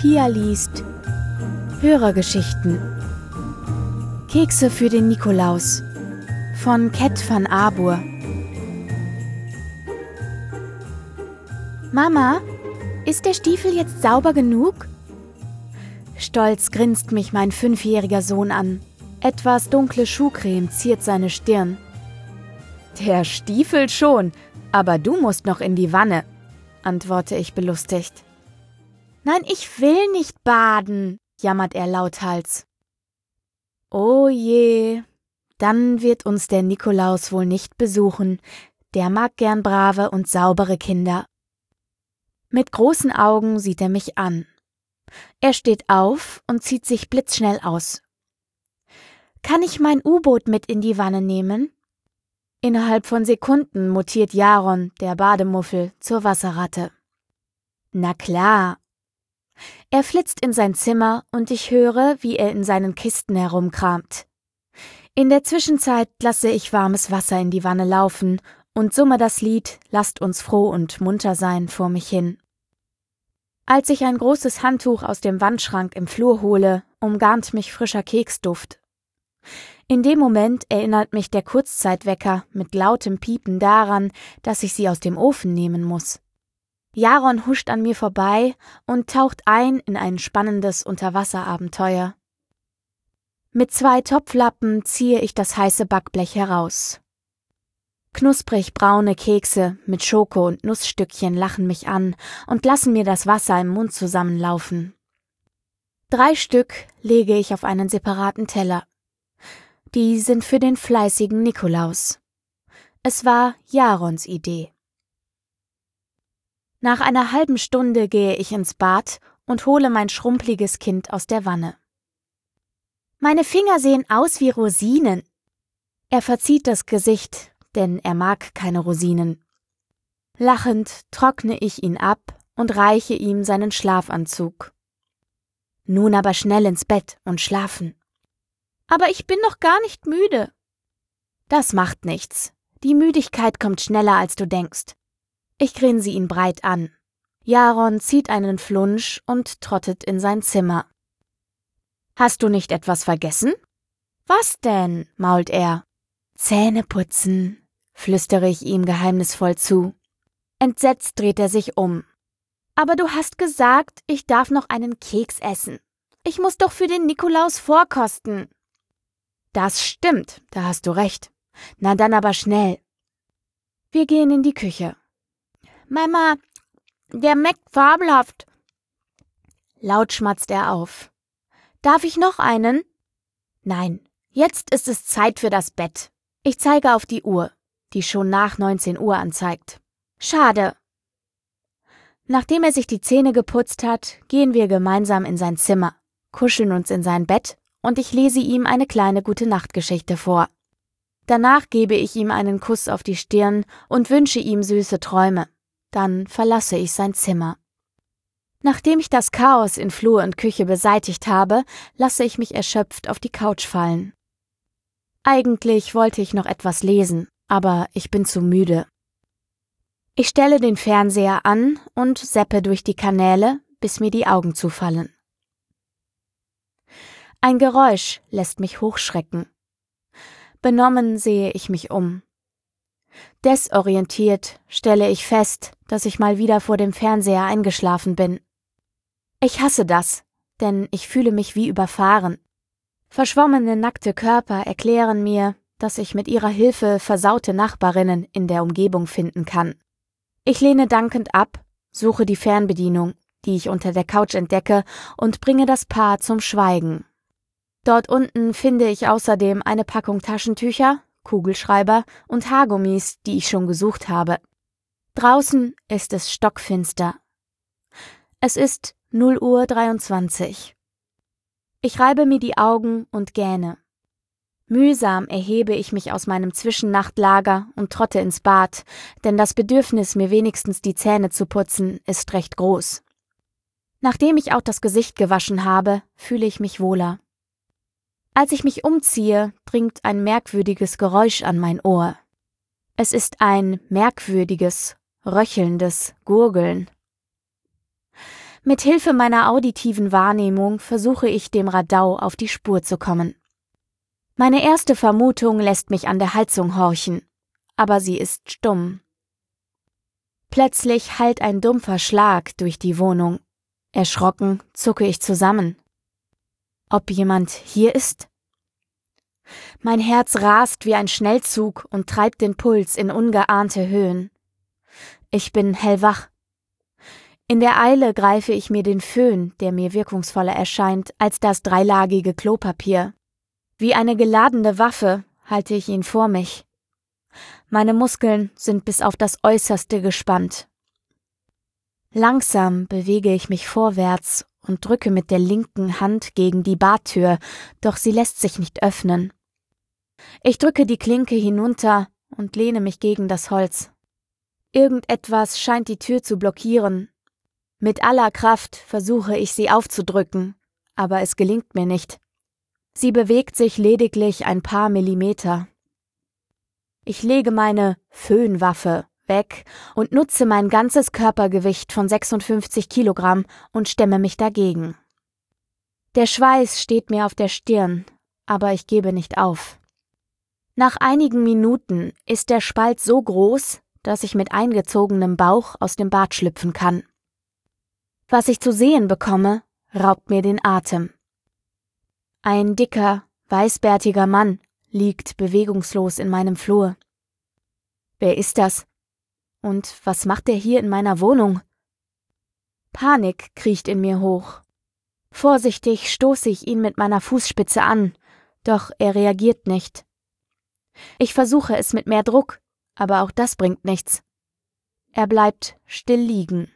Pia liest Hörergeschichten. Kekse für den Nikolaus von Cat van Abuur. Mama, ist der Stiefel jetzt sauber genug? Stolz grinst mich mein 5-jähriger Sohn an. Etwas dunkle Schuhcreme ziert seine Stirn. Der Stiefel schon, aber du musst noch in die Wanne, antworte ich belustigt. Nein, ich will nicht baden, jammert er lauthals. Oh je, dann wird uns der Nikolaus wohl nicht besuchen. Der mag gern brave und saubere Kinder. Mit großen Augen sieht er mich an. Er steht auf und zieht sich blitzschnell aus. Kann ich mein U-Boot mit in die Wanne nehmen? Innerhalb von Sekunden mutiert Jaron, der Bademuffel, zur Wasserratte. Na klar. Er flitzt in sein Zimmer und ich höre, wie er in seinen Kisten herumkramt. In der Zwischenzeit lasse ich warmes Wasser in die Wanne laufen und summe das Lied »Lasst uns froh und munter sein« vor mich hin. Als ich ein großes Handtuch aus dem Wandschrank im Flur hole, umgarnt mich frischer Keksduft. In dem Moment erinnert mich der Kurzzeitwecker mit lautem Piepen daran, dass ich sie aus dem Ofen nehmen muss. Jaron huscht an mir vorbei und taucht ein in ein spannendes Unterwasserabenteuer. Mit 2 Topflappen ziehe ich das heiße Backblech heraus. Knusprig braune Kekse mit Schoko und Nussstückchen lachen mich an und lassen mir das Wasser im Mund zusammenlaufen. 3 Stück lege ich auf einen separaten Teller. Die sind für den fleißigen Nikolaus. Es war Jarons Idee. Nach einer halben Stunde gehe ich ins Bad und hole mein schrumpeliges Kind aus der Wanne. Meine Finger sehen aus wie Rosinen. Er verzieht das Gesicht, denn er mag keine Rosinen. Lachend trockne ich ihn ab und reiche ihm seinen Schlafanzug. Nun aber schnell ins Bett und schlafen. Aber ich bin noch gar nicht müde. Das macht nichts. Die Müdigkeit kommt schneller, als du denkst. Ich grinse ihn breit an. Jaron zieht einen Flunsch und trottet in sein Zimmer. Hast du nicht etwas vergessen? Was denn? Mault er. Zähne putzen, flüstere ich ihm geheimnisvoll zu. Entsetzt dreht er sich um. Aber du hast gesagt, ich darf noch einen Keks essen. Ich muss doch für den Nikolaus vorkosten. Das stimmt, da hast du recht. Na dann aber schnell. Wir gehen in die Küche. Mama, der schmeckt fabelhaft. Laut schmatzt er auf. Darf ich noch einen? Nein, jetzt ist es Zeit für das Bett. Ich zeige auf die Uhr, die schon nach 19 Uhr anzeigt. Schade. Nachdem er sich die Zähne geputzt hat, gehen wir gemeinsam in sein Zimmer, kuscheln uns in sein Bett und ich lese ihm eine kleine Gute-Nacht-Geschichte vor. Danach gebe ich ihm einen Kuss auf die Stirn und wünsche ihm süße Träume. Dann verlasse ich sein Zimmer. Nachdem ich das Chaos in Flur und Küche beseitigt habe, lasse ich mich erschöpft auf die Couch fallen. Eigentlich wollte ich noch etwas lesen, aber ich bin zu müde. Ich stelle den Fernseher an und zappe durch die Kanäle, bis mir die Augen zufallen. Ein Geräusch lässt mich hochschrecken. Benommen sehe ich mich um. Desorientiert stelle ich fest, dass ich mal wieder vor dem Fernseher eingeschlafen bin. Ich hasse das, denn ich fühle mich wie überfahren. Verschwommene, nackte Körper erklären mir, dass ich mit ihrer Hilfe versaute Nachbarinnen in der Umgebung finden kann. Ich lehne dankend ab, suche die Fernbedienung, die ich unter der Couch entdecke, und bringe das Paar zum Schweigen. Dort unten finde ich außerdem eine Packung Taschentücher, Kugelschreiber und Haargummis, die ich schon gesucht habe. Draußen ist es stockfinster. Es ist 0:23 Uhr. Ich reibe mir die Augen und gähne. Mühsam erhebe ich mich aus meinem Zwischennachtlager und trotte ins Bad, denn das Bedürfnis, mir wenigstens die Zähne zu putzen, ist recht groß. Nachdem ich auch das Gesicht gewaschen habe, fühle ich mich wohler. Als ich mich umziehe, dringt ein merkwürdiges Geräusch an mein Ohr. Es ist ein merkwürdiges, röchelndes Gurgeln. Mit Hilfe meiner auditiven Wahrnehmung versuche ich, dem Radau auf die Spur zu kommen. Meine erste Vermutung lässt mich an der Heizung horchen, aber sie ist stumm. Plötzlich hallt ein dumpfer Schlag durch die Wohnung. Erschrocken zucke ich zusammen. Ob jemand hier ist? Mein Herz rast wie ein Schnellzug und treibt den Puls in ungeahnte Höhen. Ich bin hellwach. In der Eile greife ich mir den Föhn, der mir wirkungsvoller erscheint als das dreilagige Klopapier. Wie eine geladene Waffe halte ich ihn vor mich. Meine Muskeln sind bis auf das Äußerste gespannt. Langsam bewege ich mich vorwärts und drücke mit der linken Hand gegen die Badtür, doch sie lässt sich nicht öffnen. Ich drücke die Klinke hinunter und lehne mich gegen das Holz. Irgendetwas scheint die Tür zu blockieren. Mit aller Kraft versuche ich, sie aufzudrücken, aber es gelingt mir nicht. Sie bewegt sich lediglich ein paar Millimeter. Ich lege meine Föhnwaffe weg und nutze mein ganzes Körpergewicht von 56 Kilogramm und stemme mich dagegen. Der Schweiß steht mir auf der Stirn, aber ich gebe nicht auf. Nach einigen Minuten ist der Spalt so groß, dass ich mit eingezogenem Bauch aus dem Bad schlüpfen kann. Was ich zu sehen bekomme, raubt mir den Atem. Ein dicker, weißbärtiger Mann liegt bewegungslos in meinem Flur. Wer ist das? Und was macht er hier in meiner Wohnung? Panik kriecht in mir hoch. Vorsichtig stoße ich ihn mit meiner Fußspitze an, doch er reagiert nicht. Ich versuche es mit mehr Druck, aber auch das bringt nichts. Er bleibt still liegen.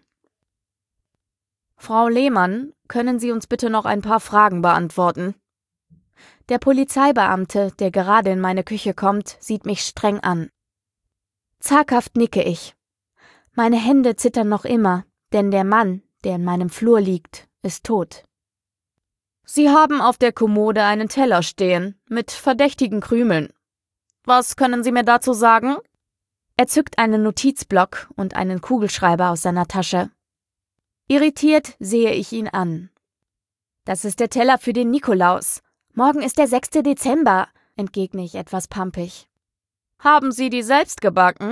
Frau Lehmann, können Sie uns bitte noch ein paar Fragen beantworten? Der Polizeibeamte, der gerade in meine Küche kommt, sieht mich streng an. Zaghaft nicke ich. Meine Hände zittern noch immer, denn der Mann, der in meinem Flur liegt, ist tot. Sie haben auf der Kommode einen Teller stehen, mit verdächtigen Krümeln. Was können Sie mir dazu sagen? Er zückt einen Notizblock und einen Kugelschreiber aus seiner Tasche. Irritiert sehe ich ihn an. Das ist der Teller für den Nikolaus. Morgen ist der 6. Dezember, entgegne ich etwas pampig. Haben Sie die selbst gebacken?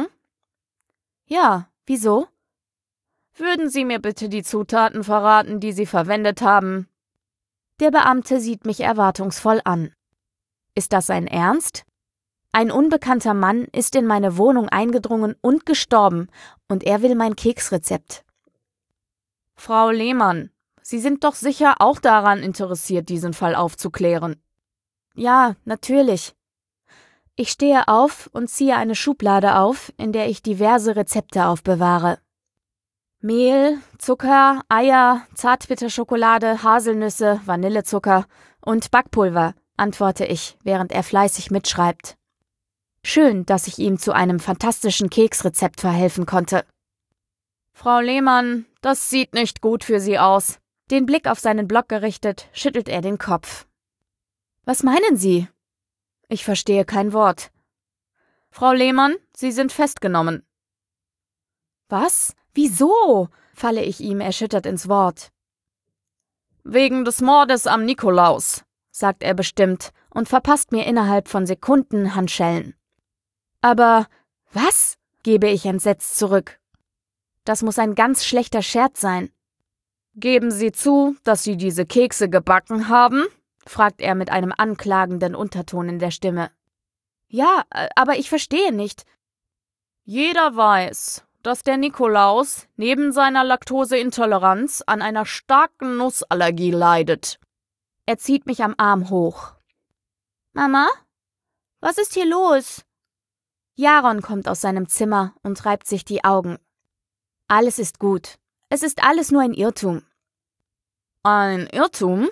Ja, wieso? Würden Sie mir bitte die Zutaten verraten, die Sie verwendet haben? Der Beamte sieht mich erwartungsvoll an. Ist das ein Ernst? Ein unbekannter Mann ist in meine Wohnung eingedrungen und gestorben, und er will mein Keksrezept. Frau Lehmann, Sie sind doch sicher auch daran interessiert, diesen Fall aufzuklären. Ja, natürlich. Ich stehe auf und ziehe eine Schublade auf, in der ich diverse Rezepte aufbewahre. Mehl, Zucker, Eier, Zartbitterschokolade, Haselnüsse, Vanillezucker und Backpulver, antworte ich, während er fleißig mitschreibt. Schön, dass ich ihm zu einem fantastischen Keksrezept verhelfen konnte. Frau Lehmann, das sieht nicht gut für Sie aus. Den Blick auf seinen Block gerichtet, schüttelt er den Kopf. Was meinen Sie? Ich verstehe kein Wort. Frau Lehmann, Sie sind festgenommen. Was? Wieso? Falle ich ihm erschüttert ins Wort. Wegen des Mordes am Nikolaus, sagt er bestimmt und verpasst mir innerhalb von Sekunden Handschellen. Aber was? Gebe ich entsetzt zurück. Das muss ein ganz schlechter Scherz sein. Geben Sie zu, dass Sie diese Kekse gebacken haben? Fragt er mit einem anklagenden Unterton in der Stimme. Ja, aber ich verstehe nicht. Jeder weiß, dass der Nikolaus neben seiner Laktoseintoleranz an einer starken Nussallergie leidet. Er zieht mich am Arm hoch. Mama? Was ist hier los? Jaron kommt aus seinem Zimmer und reibt sich die Augen. Alles ist gut. Es ist alles nur ein Irrtum. Ein Irrtum?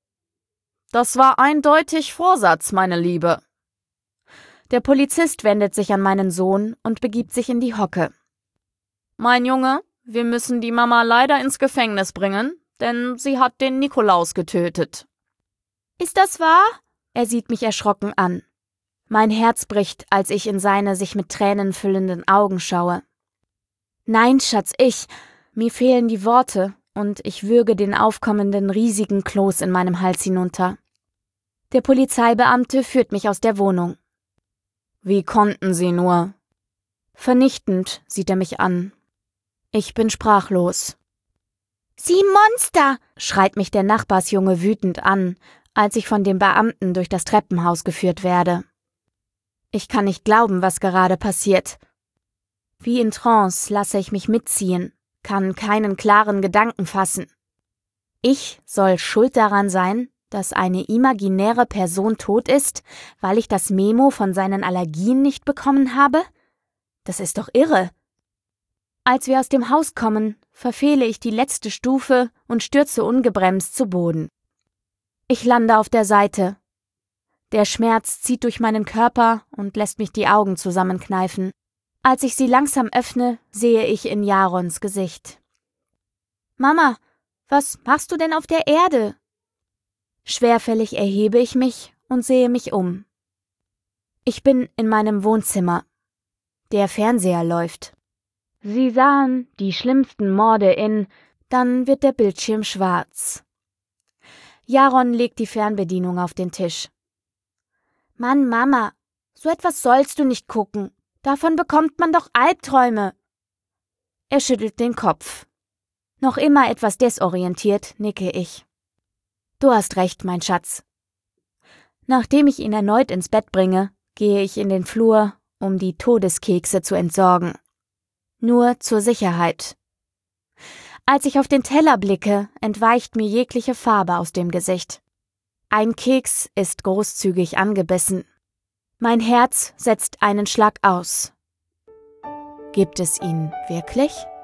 Das war eindeutig Vorsatz, meine Liebe. Der Polizist wendet sich an meinen Sohn und begibt sich in die Hocke. Mein Junge, wir müssen die Mama leider ins Gefängnis bringen, denn sie hat den Nikolaus getötet. Ist das wahr? Er sieht mich erschrocken an. Mein Herz bricht, als ich in seine sich mit Tränen füllenden Augen schaue. Nein, Schatz, mir fehlen die Worte. und ich würge den aufkommenden riesigen Kloß in meinem Hals hinunter. Der Polizeibeamte führt mich aus der Wohnung. »Wie konnten Sie nur?« Vernichtend sieht er mich an. Ich bin sprachlos. »Sie Monster!« schreit mich der Nachbarsjunge wütend an, als ich von dem Beamten durch das Treppenhaus geführt werde. Ich kann nicht glauben, was gerade passiert. Wie in Trance lasse ich mich mitziehen, kann keinen klaren Gedanken fassen. Ich soll schuld daran sein, dass eine imaginäre Person tot ist, weil ich das Memo von seinen Allergien nicht bekommen habe? Das ist doch irre. Als wir aus dem Haus kommen, verfehle ich die letzte Stufe und stürze ungebremst zu Boden. Ich lande auf der Seite. Der Schmerz zieht durch meinen Körper und lässt mich die Augen zusammenkneifen. Als ich sie langsam öffne, sehe ich in Jarons Gesicht. »Mama, was machst du denn auf der Erde?« Schwerfällig erhebe ich mich und sehe mich um. Ich bin in meinem Wohnzimmer. Der Fernseher läuft. Sie sahen die schlimmsten Morde in, dann wird der Bildschirm schwarz. Jaron legt die Fernbedienung auf den Tisch. »Mann, Mama, so etwas sollst du nicht gucken. Davon bekommt man doch Albträume.« Er schüttelt den Kopf. Noch immer etwas desorientiert, nicke ich. »Du hast recht, mein Schatz.« Nachdem ich ihn erneut ins Bett bringe, gehe ich in den Flur, um die Todeskekse zu entsorgen. Nur zur Sicherheit. Als ich auf den Teller blicke, entweicht mir jegliche Farbe aus dem Gesicht. Ein Keks ist großzügig angebissen. Mein Herz setzt einen Schlag aus. Gibt es ihn wirklich?